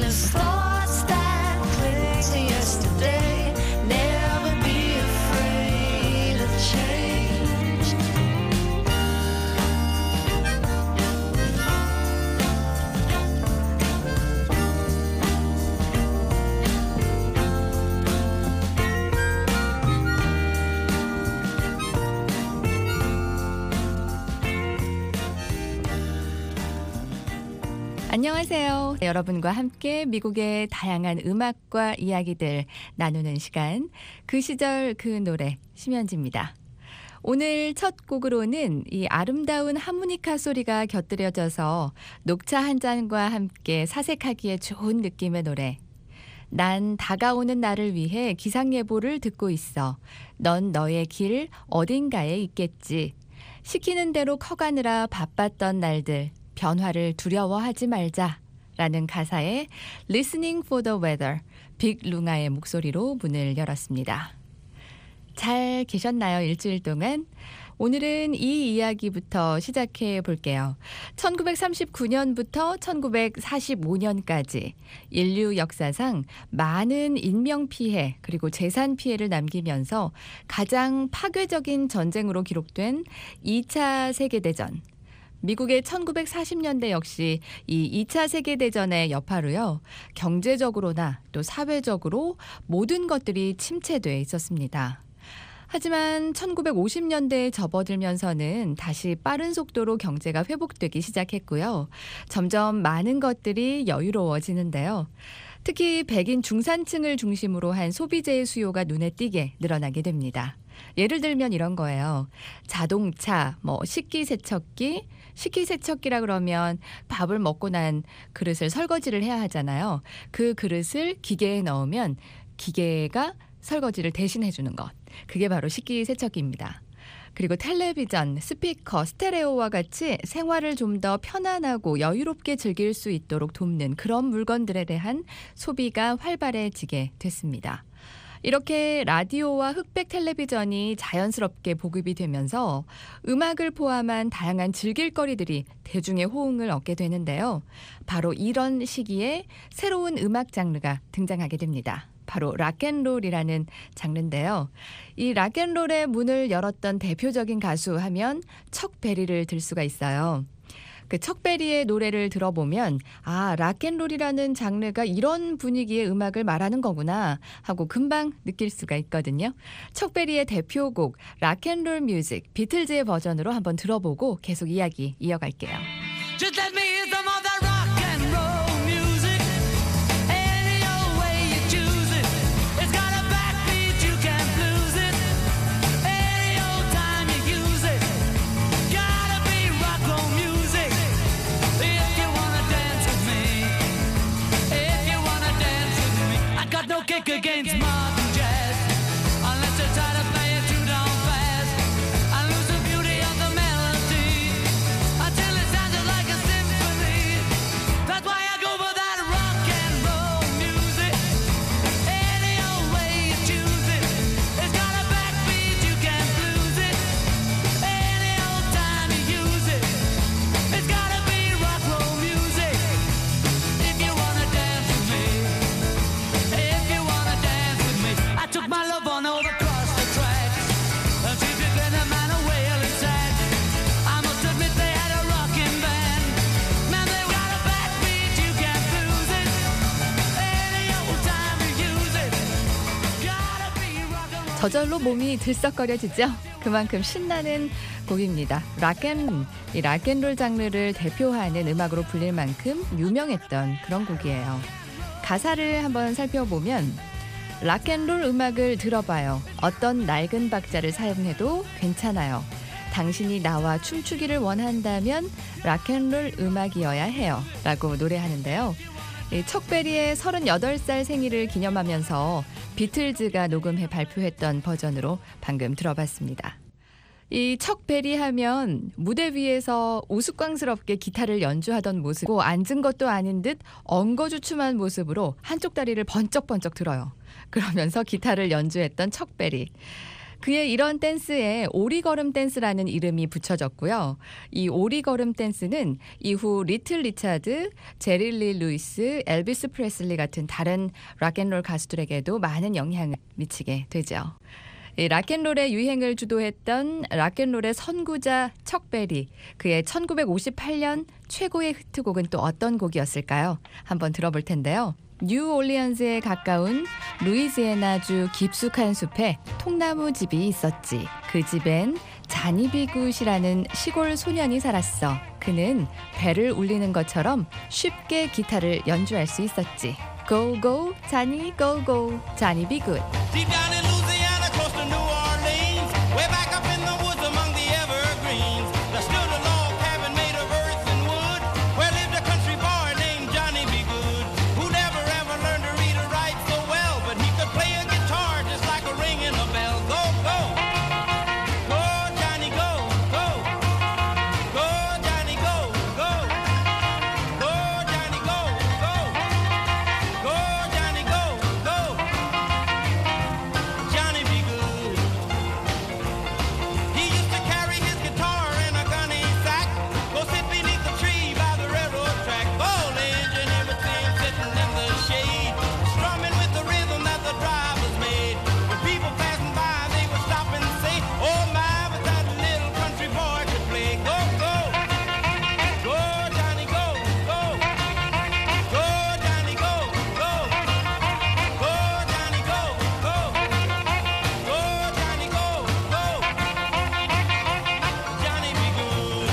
endless thoughts that cling to yesterday. Never be afraid of change. 안녕하세요. 여러분과 함께 미국의 다양한 음악과 이야기들 나누는 시간, 그 시절 그 노래, 심현지입니다. 오늘 첫 곡으로는 이 아름다운 하모니카 소리가 곁들여져서 녹차 한 잔과 함께 사색하기에 좋은 느낌의 노래. 난 다가오는 나를 위해 기상예보를 듣고 있어. 넌 너의 길 어딘가에 있겠지. 시키는 대로 커가느라 바빴던 날들. 변화를 두려워하지 말자 라는 가사에 Listening for the Weather, 빅룽아의 목소리로 문을 열었습니다. 잘 계셨나요? 일주일 동안? 오늘은 이 이야기부터 시작해 볼게요. 1939년부터 1945년까지 인류 역사상 많은 인명피해 그리고 재산피해를 남기면서 가장 파괴적인 전쟁으로 기록된 2차 세계대전. 미국의 1940년대 역시 이 2차 세계대전의 여파로요. 경제적으로나 또 사회적으로 모든 것들이 침체돼 있었습니다. 하지만 1950년대에 접어들면서는 다시 빠른 속도로 경제가 회복되기 시작했고요. 점점 많은 것들이 여유로워지는데요. 특히 백인 중산층을 중심으로 한 소비재의 수요가 눈에 띄게 늘어나게 됩니다. 예를 들면 이런 거예요. 자동차, 식기세척기, 식기세척기라 그러면 밥을 먹고 난 그릇을 설거지를 해야 하잖아요. 그 그릇을 기계에 넣으면 기계가 설거지를 대신해 주는 것. 그게 바로 식기세척기입니다. 그리고 텔레비전, 스피커, 스테레오와 같이 생활을 좀 더 편안하고 여유롭게 즐길 수 있도록 돕는 그런 물건들에 대한 소비가 활발해지게 됐습니다. 이렇게 라디오와 흑백 텔레비전이 자연스럽게 보급이 되면서 음악을 포함한 다양한 즐길거리들이 대중의 호응을 얻게 되는데요. 바로 이런 시기에 새로운 음악 장르가 등장하게 됩니다. 바로 락앤롤이라는 장르인데요. 이 락앤롤의 문을 열었던 대표적인 가수 하면 척 베리를 들 수가 있어요. 그 척베리의 노래를 들어보면 락앤롤이라는 장르가 이런 분위기의 음악을 말하는 거구나 하고 금방 느낄 수가 있거든요. 척베리의 대표곡 락앤롤 뮤직 비틀즈의 버전으로 한번 들어보고 계속 이야기 이어갈게요. Just let me hear some of that rock and roll music. Any old way you choose it. It's got a backbeat, you can't lose it. Any old time you use it. Gotta be rock roll music. If you wanna dance with me. If you wanna dance with me. I got no kick against modern jazz. Unless you try to play it too down fast. I lose the beauty of the melody. Until it sounds like a symphony. That's why I go for that rock and roll music. Any old way you choose it. It's got a backbeat, you can't lose it. Any old time you use it. It's gotta be rock roll music. If you wanna dance with me. If you wanna dance with me. I took my love on over across the tracks. And see if you can a man a wailing sax. I must admit they had a rockin' band. Man, they got a backbeat, you can't lose it. Any old time you use it. Gotta be rock and roll. 저절로 몸이 들썩거려지죠. 그만큼 신나는 곡입니다. 이 락앤롤 장르를 대표하는 음악으로 불릴 만큼 유명했던 그런 곡이에요. 가사를 한번 살펴보면 락앤롤 음악을 들어봐요. 어떤 낡은 박자를 사용해도 괜찮아요. 당신이 나와 춤추기를 원한다면 락앤롤 음악이어야 해요. 라고 노래하는데요. 이 척베리의 38살 생일을 기념하면서 비틀즈가 녹음해 발표했던 버전으로 방금 들어봤습니다. 이 척베리 하면 무대 위에서 우스꽝스럽게 기타를 연주하던 모습이고 앉은 것도 아닌 듯 엉거주춤한 모습으로 한쪽 다리를 번쩍번쩍 들어요. 그러면서 기타를 연주했던 척베리. 그의 이런 댄스에 오리걸음 댄스라는 이름이 붙여졌고요. 이 오리걸음 댄스는 이후 리틀 리차드, 제리 리 루이스, 엘비스 프레슬리 같은 다른 락앤롤 가수들에게도 많은 영향을 미치게 되죠. 이 락앤롤의 유행을 주도했던 락앤롤의 선구자 척 베리, 그의 1958년 최고의 히트곡은 또 어떤 곡이었을까요? 한번 들어볼 텐데요. 뉴올리언스에 가까운 루이지애나주 깊숙한 숲에 통나무 집이 있었지. 그 집엔 자니 비굿이라는 시골 소년이 살았어. 그는 벨을 울리는 것처럼 쉽게 기타를 연주할 수 있었지. Go go 자니 go go 자니 비굿. Deep down in Louisiana, close to New Orleans, way back up in the woods among the evergreens, there stood a log cabin made of earth and wood, where lived a country boy named Johnny B. Good, who never ever learned to read or write so well, but he could play a guitar just like a ringing a bell. Go, go, go, Johnny, go, go, go, Johnny, go, go, go, Johnny, go, go, go, Johnny, go, go. Johnny be good. He used to carry his guitar in a gunny sack, go sit beneath the tree by the railroad track. Old engineer would see him sitting in the shade, strumming with the rhythm that the drivers made. When people passing by, they would stop and say, "Oh my, but that little country boy could play." Go, go, go, Johnny, go, go, go, Johnny, go, go, go, Johnny, go, go. Go, Johnny, go, go. Johnny be good.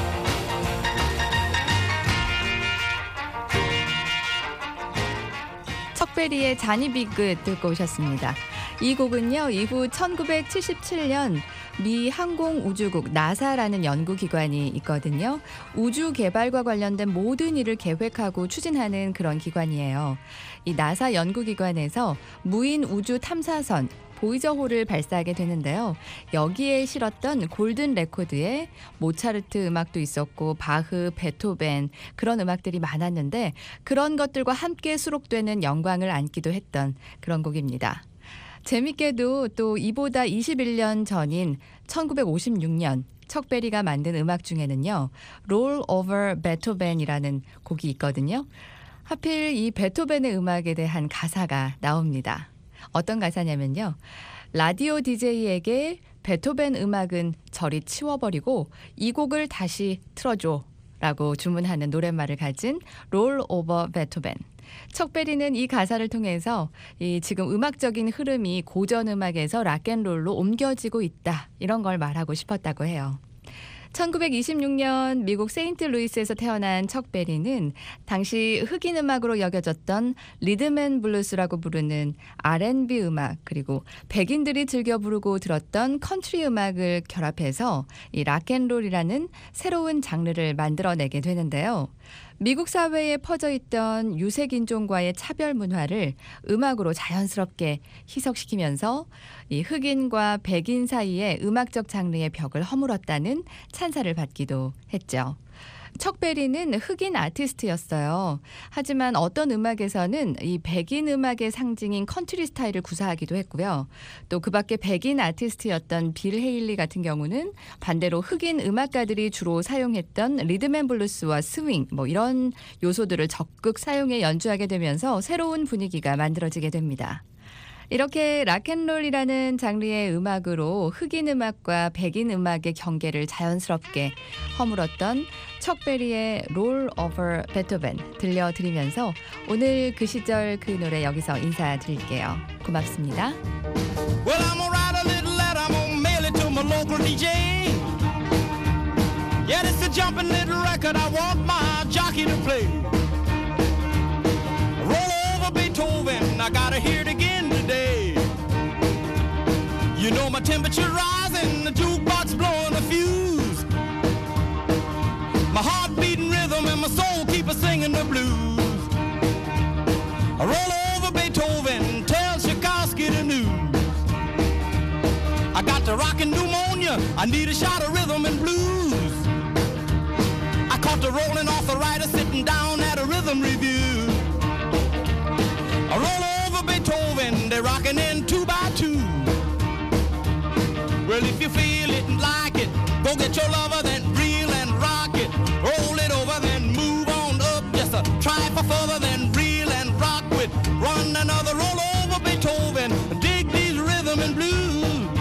척베리의 자니 비굿 듣고 오셨습니다. 이 곡은요, 이후 1977년 미 항공우주국 나사라는 연구기관이 있거든요. 우주 개발과 관련된 모든 일을 계획하고 추진하는 그런 기관이에요. 이 나사 연구기관에서 무인 우주 탐사선 보이저홀을 발사하게 되는데요. 여기에 실었던 골든 레코드에 모차르트 음악도 있었고 바흐, 베토벤 그런 음악들이 많았는데 그런 것들과 함께 수록되는 영광을 안기도 했던 그런 곡입니다. 재밌게도 또 이보다 21년 전인 1956년 척베리가 만든 음악 중에는요. Roll Over Beethoven이라는 곡이 있거든요. 하필 이 베토벤의 음악에 대한 가사가 나옵니다. 어떤 가사냐면요. 라디오 DJ에게 베토벤 음악은 저리 치워버리고 이 곡을 다시 틀어줘 라고 주문하는 노랫말을 가진 Roll Over Beethoven. 척베리는 이 가사를 통해서 이 지금 음악적인 흐름이 고전 음악에서 락앤롤로 옮겨지고 있다. 이런 걸 말하고 싶었다고 해요. 1926년 미국 세인트루이스에서 태어난 척베리는 당시 흑인 음악으로 여겨졌던 리듬앤블루스라고 부르는 R&B 음악 그리고 백인들이 즐겨 부르고 들었던 컨트리 음악을 결합해서 이 락앤롤이라는 새로운 장르를 만들어내게 되는데요. 미국 사회에 퍼져있던 유색인종과의 차별 문화를 음악으로 자연스럽게 희석시키면서 이 흑인과 백인 사이의 음악적 장르의 벽을 허물었다는 찬사를 받기도 했죠. 척베리는 흑인 아티스트였어요. 하지만 어떤 음악에서는 이 백인 음악의 상징인 컨트리 스타일을 구사하기도 했고요. 또 그 밖에 백인 아티스트였던 빌 헤일리 같은 경우는 반대로 흑인 음악가들이 주로 사용했던 리듬앤블루스와 스윙 뭐 이런 요소들을 적극 사용해 연주하게 되면서 새로운 분위기가 만들어지게 됩니다. 이렇게 락앤롤이라는 장르의 음악으로 흑인 음악과 백인 음악의 경계를 자연스럽게 허물었던 척베리의 Roll Over Beethoven 들려드리면서 오늘 그 시절 그 노래 여기서 인사드릴게요. 고맙습니다. Well, I'm gonna write a little letter, I'm gonna mail it to my local DJ. Yeah, it's a jumping little record I want my jockey to play. Roll over Beethoven, I gotta hear it again today. You know my temperature rising, the jukebox blowing a fuse. My heart beating rhythm and my soul keep a singing the blues. I roll over Beethoven, tell Tchaikovsky the news. I got the rockin' pneumonia, I need a shot of rhythm and blues. I caught the rolling arthritis sitting down at a rhythm review. I roll over Beethoven, they're rockin' in 2 by 2. Well, if you feel it and like it, go get your lover, then reel and rock it. Roll it over, then move on up. Just a try for further, then reel and rock with. Run another roll over Beethoven. Dig these rhythm and blues.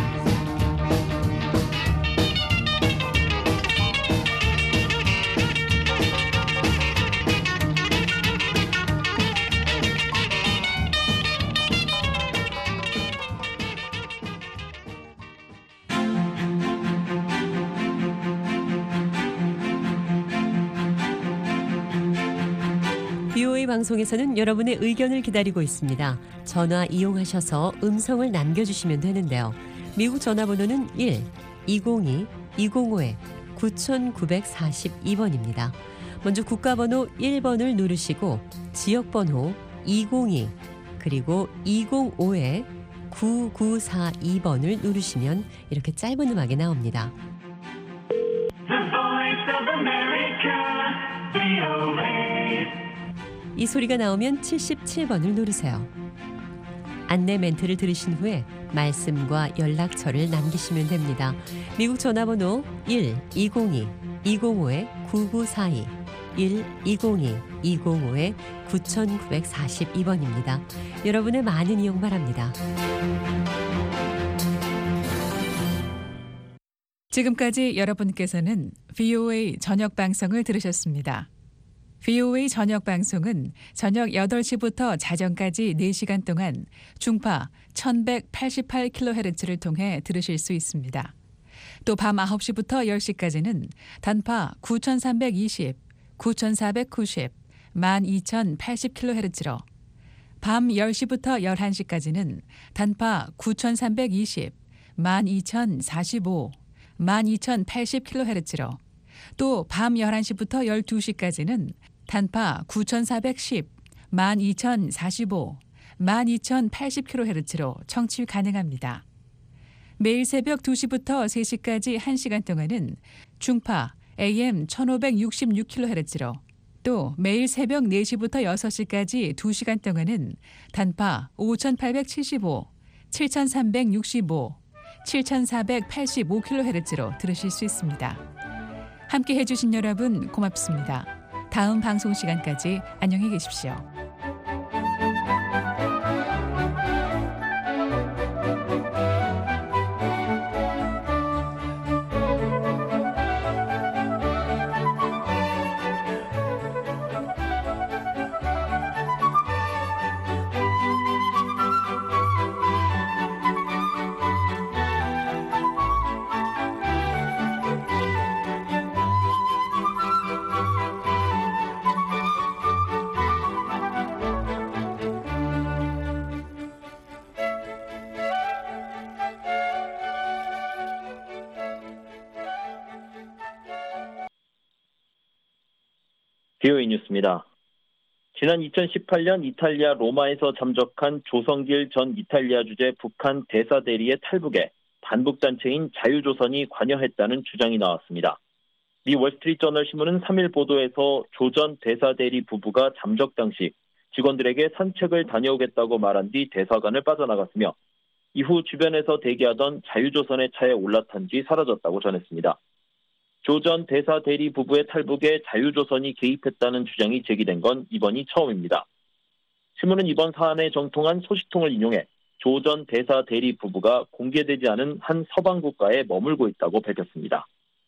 VOA 방송에서는 여러분의 의견을 기다리고 있습니다. 전화 이용하셔서 음성을 남겨주시면 되는데요. 미국 전화번호는 1-202-205-9942번입니다. 먼저 국가번호 1번을 누르시고 지역번호 202 그리고 205-9942번을 누르시면 이렇게 짧은 음악이 나옵니다. 이 소리가 나오면 77번을 누르세요. 안내 멘트를 들으신 후에 말씀과 연락처를 남기시면 됩니다. 미국 전화번호 1-202-205-9942 1-202-205-9942번입니다. 여러분의 많은 이용 바랍니다. 지금까지 여러분께서는 VOA 저녁 방송을 들으셨습니다. VOA 저녁 방송은 저녁 8시부터 자정까지 4시간 동안 중파 1188kHz를 통해 들으실 수 있습니다. 또 밤 9시부터 10시까지는 단파 9320, 9490, 12080kHz로 밤 10시부터 11시까지는 단파 9320, 12045, 12080kHz로 또 밤 11시부터 12시까지는 단파 9410, 12045, 12080kHz로 청취 가능합니다. 매일 새벽 2시부터 3시까지 1시간 동안은 중파 AM 1566kHz로 또 매일 새벽 4시부터 6시까지 2시간 동안은 단파 5875, 7365, 7485kHz로 들으실 수 있습니다. 함께 해주신 여러분 고맙습니다. 다음 방송 시간까지 안녕히 계십시오. VOA 뉴스입니다. 지난 2018년 이탈리아 로마에서 잠적한 조성길 전 이탈리아 주재 북한 대사 대리의 탈북에 반북단체인 자유조선이 관여했다는 주장이 나왔습니다. 미 월스트리트저널 신문은 3일 보도에서 조 전 대사 대리 부부가 잠적 당시 직원들에게 산책을 다녀오겠다고 말한 뒤 대사관을 빠져나갔으며 이후 주변에서 대기하던 자유조선의 차에 올라탄 뒤 사라졌다고 전했습니다. 조 전 대사 대리 부부의 탈북에 자유조선이 개입했다는 주장이 제기된 건 이번이 처음입니다. 신문은 이번 사안에 정통한 소식통을 인용해 조 전 대사 대리 부부가 공개되지 않은 한 서방 국가에 머물고 있다고 밝혔습니다.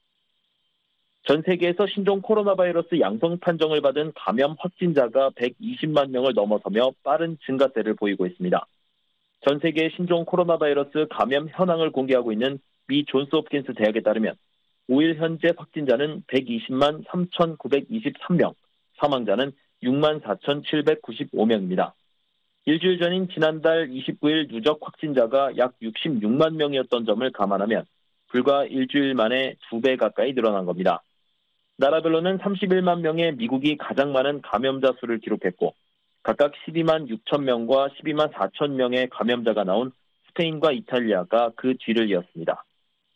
전 세계에서 신종 코로나 바이러스 양성 판정을 받은 감염 확진자가 120만 명을 넘어서며 빠른 증가세를 보이고 있습니다. 전 세계의 신종 코로나 바이러스 감염 현황을 공개하고 있는 미 존스홉킨스 대학에 따르면 5일 현재 확진자는 120만 3,923명, 사망자는 6만 4,795명입니다. 일주일 전인 지난달 29일 누적 확진자가 약 66만 명이었던 점을 감안하면 불과 일주일 만에 2배 가까이 늘어난 겁니다. 나라별로는 31만 명의 미국이 가장 많은 감염자 수를 기록했고 각각 12만 6천 명과 12만 4천 명의 감염자가 나온 스페인과 이탈리아가 그 뒤를 이었습니다.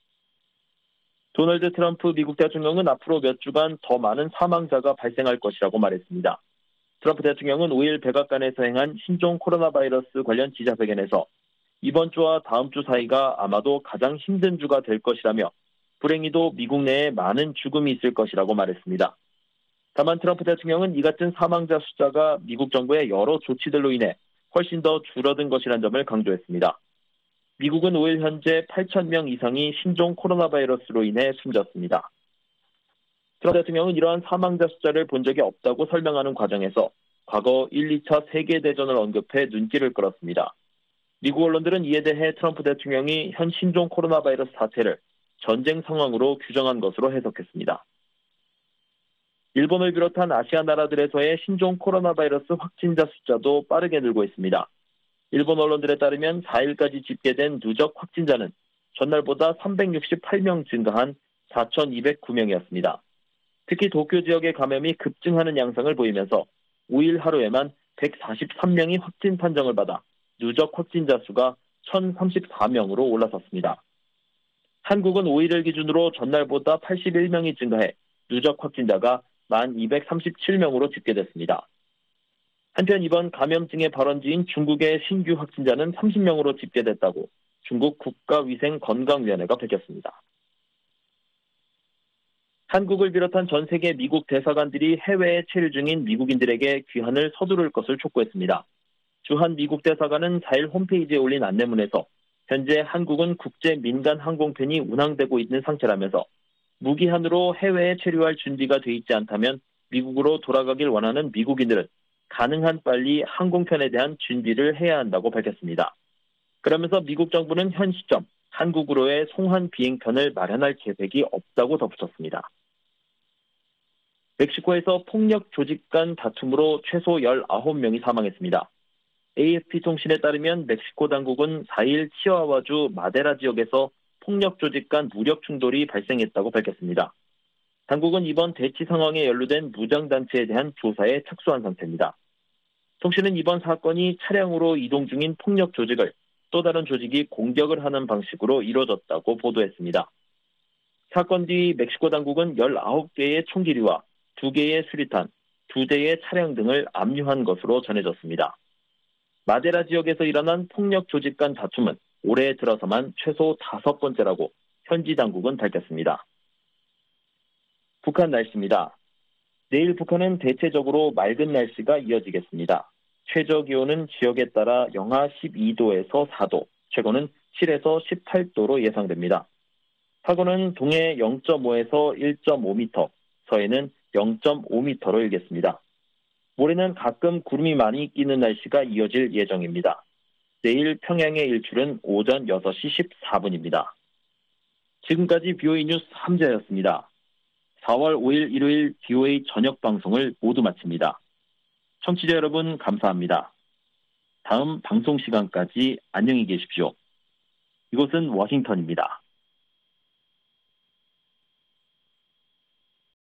도널드 트럼프 미국 대통령은 앞으로 몇 주간 더 많은 사망자가 발생할 것이라고 말했습니다. 트럼프 대통령은 5일 백악관에서 행한 신종 코로나 바이러스 관련 기자회견에서 이번 주와 다음 주 사이가 아마도 가장 힘든 주가 될 것이라며 불행히도 미국 내에 많은 죽음이 있을 것이라고 말했습니다. 다만 트럼프 대통령은 이 같은 사망자 숫자가 미국 정부의 여러 조치들로 인해 훨씬 더 줄어든 것이라는 점을 강조했습니다. 미국은 5일 현재 8,000명 이상이 신종 코로나 바이러스로 인해 숨졌습니다. 트럼프 대통령은 이러한 사망자 숫자를 본 적이 없다고 설명하는 과정에서 과거 1, 2차 세계대전을 언급해 눈길을 끌었습니다. 미국 언론들은 이에 대해 트럼프 대통령이 현 신종 코로나 바이러스 사태를 전쟁 상황으로 규정한 것으로 해석했습니다. 일본을 비롯한 아시아 나라들에서의 신종 코로나 바이러스 확진자 숫자도 빠르게 늘고 있습니다. 일본 언론들에 따르면 4일까지 집계된 누적 확진자는 전날보다 368명 증가한 4,209명이었습니다. 특히 도쿄 지역의 감염이 급증하는 양상을 보이면서 5일 하루에만 143명이 확진 판정을 받아 누적 확진자 수가 1,034명으로 올라섰습니다. 한국은 5일을 기준으로 전날보다 81명이 증가해 누적 확진자가 1,237명으로 집계됐습니다. 한편 이번 감염증의 발원지인 중국의 신규 확진자는 30명으로 집계됐다고 중국 국가위생건강위원회가 밝혔습니다. 한국을 비롯한 전 세계 미국 대사관들이 해외에 체류 중인 미국인들에게 귀환을 서두를 것을 촉구했습니다. 주한 미국 대사관은 4일 홈페이지에 올린 안내문에서 현재 한국은 국제 민간 항공편이 운항되고 있는 상태라면서 무기한으로 해외에 체류할 준비가 돼 있지 않다면 미국으로 돌아가길 원하는 미국인들은 가능한 빨리 항공편에 대한 준비를 해야 한다고 밝혔습니다. 그러면서 미국 정부는 현 시점 한국으로의 송환 비행편을 마련할 계획이 없다고 덧붙였습니다. 멕시코에서 폭력 조직 간 다툼으로 최소 19명이 사망했습니다. AFP 통신에 따르면 멕시코 당국은 4일 치와와주 마데라 지역에서 폭력 조직 간 무력 충돌이 발생했다고 밝혔습니다. 당국은 이번 대치 상황에 연루된 무장단체에 대한 조사에 착수한 상태입니다. 통신은 이번 사건이 차량으로 이동 중인 폭력 조직을 또 다른 조직이 공격을 하는 방식으로 이루어졌다고 보도했습니다. 사건 뒤 멕시코 당국은 19개의 총기류와 2개의 수리탄, 2대의 차량 등을 압류한 것으로 전해졌습니다. 마데라 지역에서 일어난 폭력 조직 간 다툼은 올해 들어서만 최소 5번째라고 현지 당국은 밝혔습니다. 북한 날씨입니다. 내일 북한은 대체적으로 맑은 날씨가 이어지겠습니다. 최저 기온은 지역에 따라 영하 12도에서 4도, 최고는 7에서 18도로 예상됩니다. 파고는 동해 0.5에서 1.5m, 서해는 0.5m로 일겠습니다. 모레는 가끔 구름이 많이 끼는 날씨가 이어질 예정입니다. 내일 평양의 일출은 오전 6시 14분입니다. 지금까지 BOA 뉴스 함재였습니다. 4월 5일 일요일 BOA 저녁 방송을 모두 마칩니다. 청취자 여러분 감사합니다. 다음 방송 시간까지 안녕히 계십시오. 이곳은 워싱턴입니다.